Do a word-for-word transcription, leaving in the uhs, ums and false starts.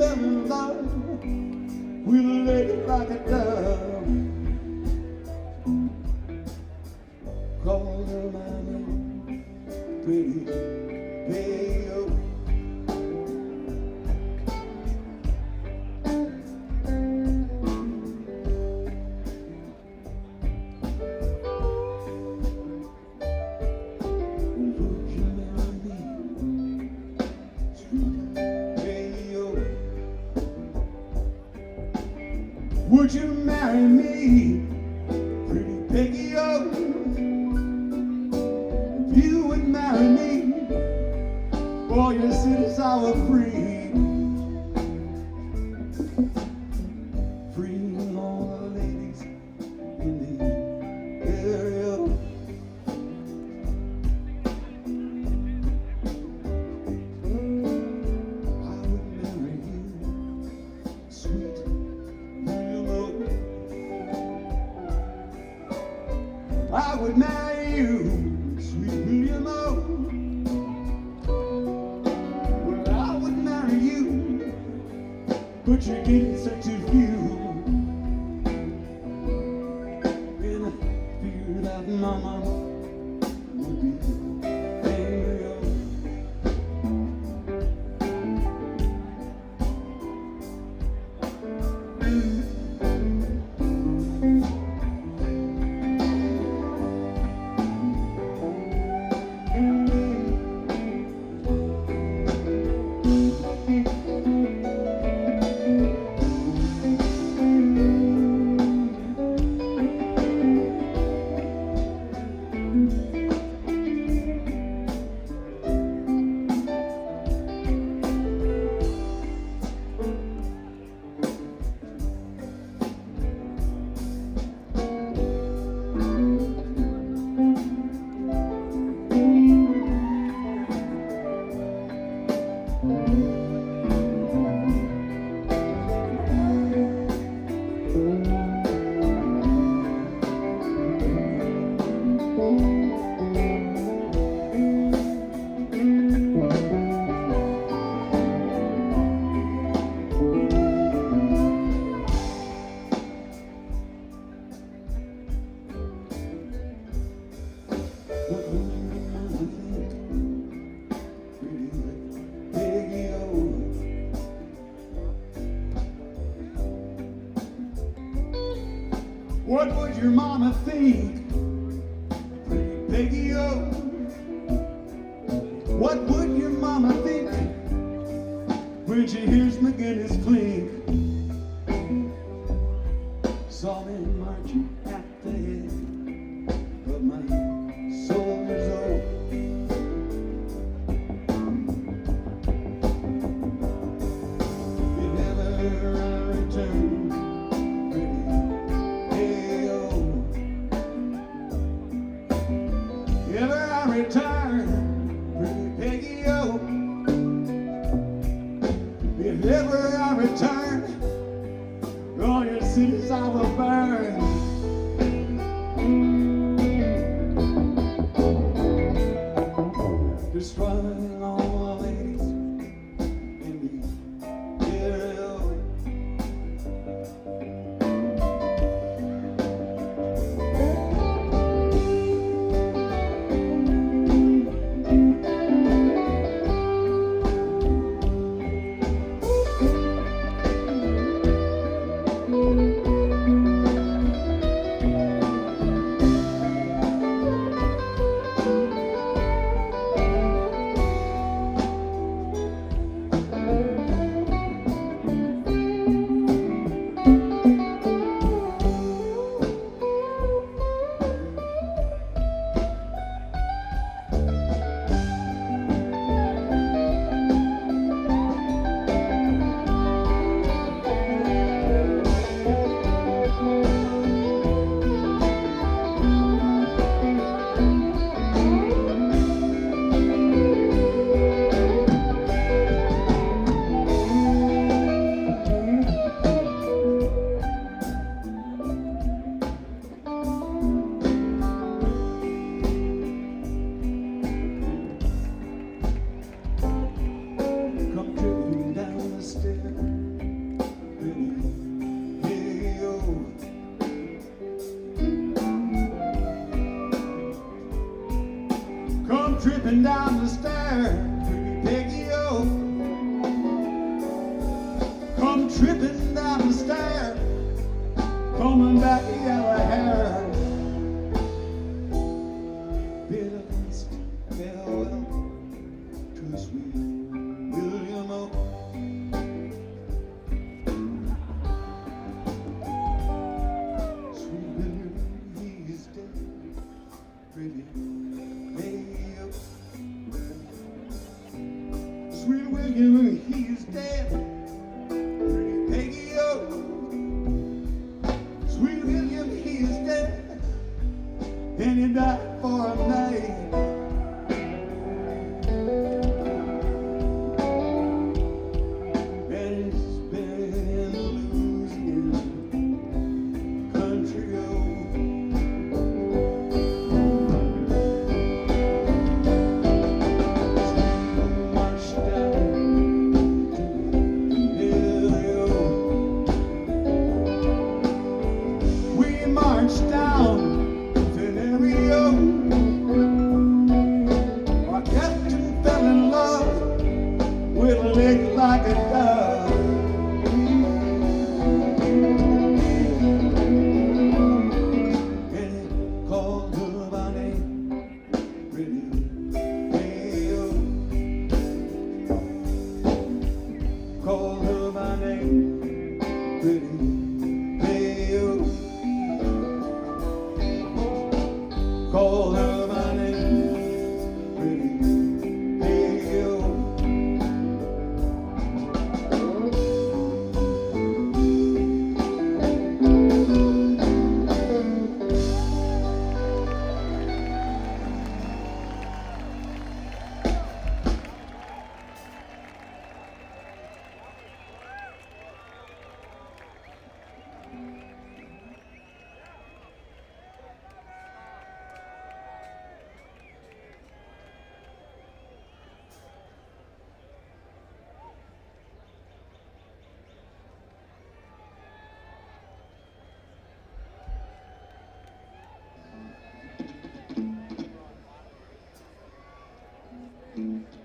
fell in love with a lady like a dove. Call her my name, pretty baby. Would you marry me, pretty Peggy O? If you would marry me, for your cities I were free. Free of all the ladies in the area. I would marry you, sweet. I would marry you, sweet William O. Well, I would marry you, but you're getting such a few. And I fear that mama would be angry. What would your mama think, pretty Peggy O? What would your mama think when she hears McGinnis clink? Saw me marching at the head of my soldiers old. If ever I return, ever I return, pretty Peggy O. If ever I return, all your cities I will burn. Destroying all the ladies in the area. tripping down the stairs, pretty Peggy, oh. Come tripping down the stairs, coming back in yellow hair. Bid a last farewell to sweet William O. Sweet William, he is dead, pretty Peggy, oh. Sweet William, he is dead, pretty Peggy, oh. Sweet William, he is dead, and he died for a night. And he's been in Louisiana country, oh. Marched down to Emilio. We marched down to Emilio. Our captain fell in love with a leg like a dove. And he called her by name, pretty Peggy. Called her by name, pretty Peggy. Called her by name, pretty Peggy. Mm-hmm.